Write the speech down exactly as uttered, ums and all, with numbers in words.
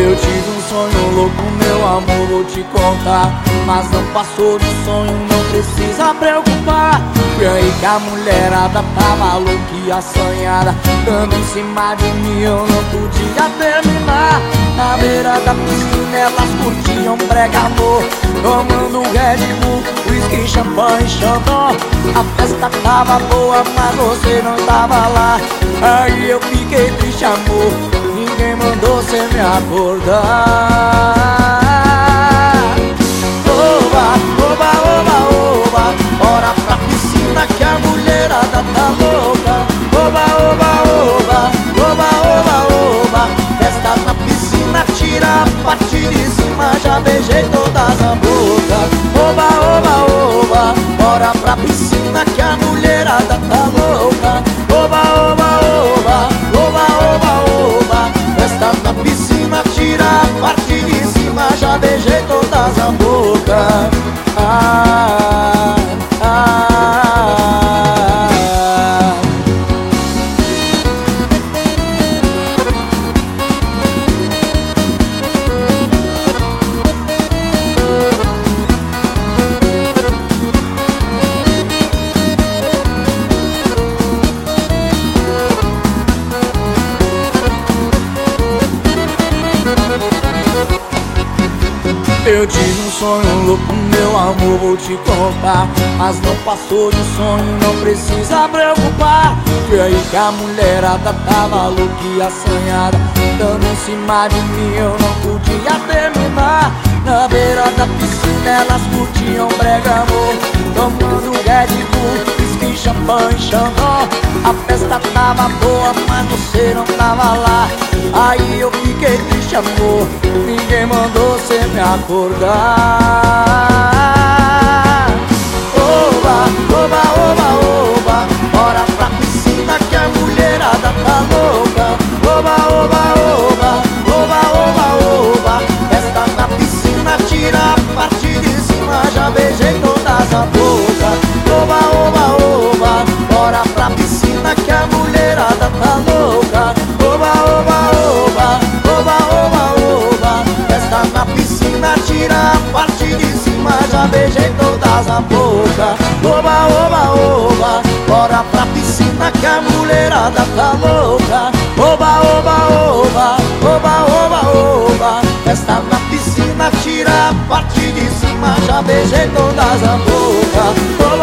Eu tive um sonho louco, meu amor, vou te contar. Mas não passou de sonho, não precisa preocupar. Foi aí que a mulherada tava louca e assanhada, dando em cima de mim, eu não podia terminar. Na beira da piscina elas curtiam brega amor, tomando Red Bull, whisky, champanhe, xandó. A festa tava boa, mas você não tava lá. Aí eu fiquei triste, amor, ninguém mandou cê me acordar. Oba, oba, oba, oba, bora pra piscina que a mulherada tá louca. Oba, oba, oba, oba, oba, oba, festa na piscina, tira a parte de cima, já beijei todas a boca. Oba, oba, oba, bora pra piscina que a mulherada tá louca. Oba, oba, oba, oba, oba, oba, festa na piscina, tira a parte de cima, já beijei todas a boca. Ah, ah. Eu tive um sonho louco, meu amor, vou te contar. Mas não passou de sonho, não precisa preocupar. Foi aí que a mulherada tava louca e assanhada, dando em cima de mim, eu não podia terminar. Na beira da piscina elas curtiam brega amor, tomando Red Bull, whisky, champanhe, xandó. A festa tava boa, mas você não tava lá. Aí eu fiquei triste, amor, ninguém mandou cê me acordar. Oba, oba, oba, oba, bora pra piscina que a mulherada tá louca. Oba, oba, oba, oba, oba, oba, festa na piscina, tira a parte de cima, já beijei todas a boca. Oba, oba, oba, bora pra piscina que a mulherada tá louca. Oba, oba, oba, oba, oba, oba, festa na piscina, tira a parte de cima, já beijei todas a boca. Oba, oba, oba, bora pra piscina que a mulherada tá louca. Oba, oba, oba, oba, oba, oba, festa na piscina, tira a parte de cima, já beijei todas a boca. Oba,